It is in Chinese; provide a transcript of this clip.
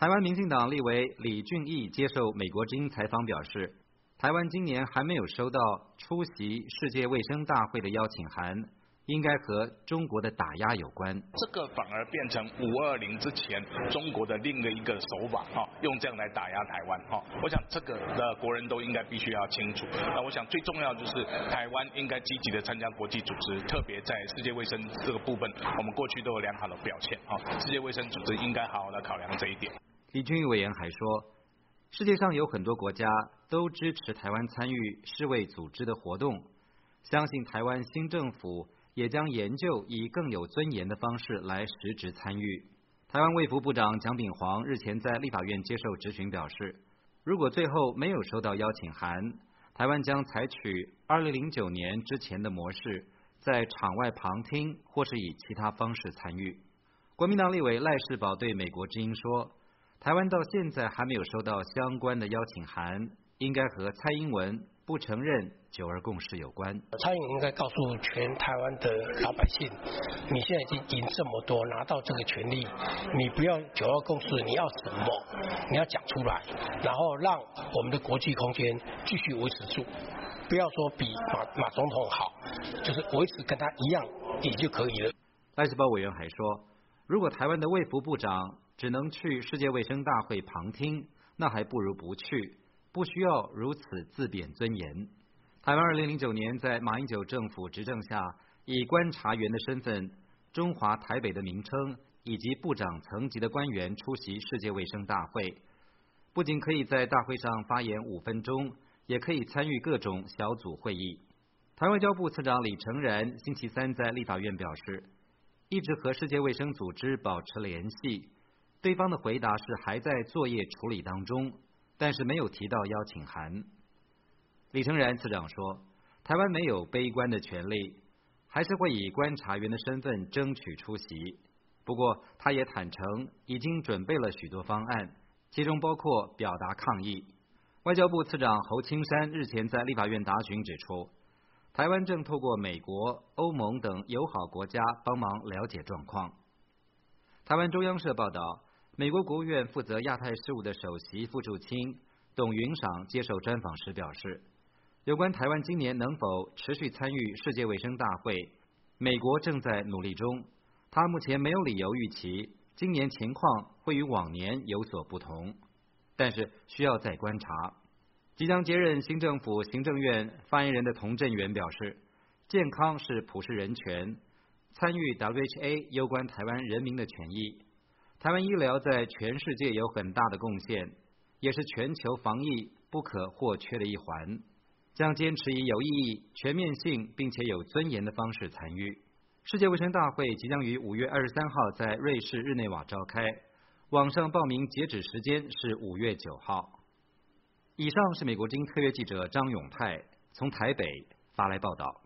台湾民进党立委李俊毅接受美国之音采访表示，台湾今年还没有收到出席世界卫生大会的邀请函，应该和中国的打压有关。 这个反而变成520之前中国的另一个手法用这样来打压台湾我想这个的国人都应该必须要清楚。那我想最重要就是台湾应该积极的参加国际组织，特别在世界卫生这个部分，我们过去都有良好的表现世界卫生组织应该好好的考量这一点。 李俊毅委员还说，世界上有很多国家都支持台湾参与世卫组织的活动，相信台湾新政府也将研究以更有尊严的方式来实质参与。台湾卫福部长蒋炳煌日前在立法院接受质询表示，如果最后没有收到邀请函，台湾将采取2009年之前的模式，在场外旁听或是以其他方式参与。国民党立委赖士葆对美国之音说，台湾到现在还没有收到相关的邀请函，应该和蔡英文不承认九二共识有关。 蔡英文应该告诉全台湾的老百姓，你现在已经赢这么多，拿到这个权利，你不要九二共识，你要什么？你要讲出来，然后让我们的国际空间继续维持住，不要说比马总统好，就是维持跟他一样也就可以了。 赖士葆委员还说，如果台湾的卫福部长只能去世界卫生大会旁听，那还不如不去，不需要如此自贬尊严。台湾2009年在马英九政府执政下，以观察员的身份，中华台北的名称以及部长层级的官员出席世界卫生大会，不仅可以在大会上发言5分钟，也可以参与各种小组会议。台湾外交部次长李成然星期三在立法院表示，一直和世界卫生组织保持联系，对方的回答是还在作业处理当中，但是没有提到邀请函。李成然次长说，台湾没有悲观的权利，还是会以观察员的身份争取出席。不过他也坦诚已经准备了许多方案，其中包括表达抗议。外交部次长侯青山日前在立法院答询指出，台湾正透过美国、欧盟等友好国家帮忙了解状况。台湾中央社报道，美国国务院负责亚太事务的首席副驻青董云赏接受专访时表示，有关台湾今年能否持续参与世界卫生大会，美国正在努力中，他目前没有理由预期今年情况会与往年有所不同，但是需要再观察。即将接任新政府行政院发言人的童振源表示，健康是普世人权，参与 WHA 攸关台湾人民的权益。台湾医疗在全世界有很大的贡献，也是全球防疫不可或缺的一环，将坚持以有意义、全面性并且有尊严的方式参与。世界卫生大会即将于5月23号在瑞士日内瓦召开，网上报名截止时间是5月9号。以上是美国之音特约记者张永泰从台北发来报道。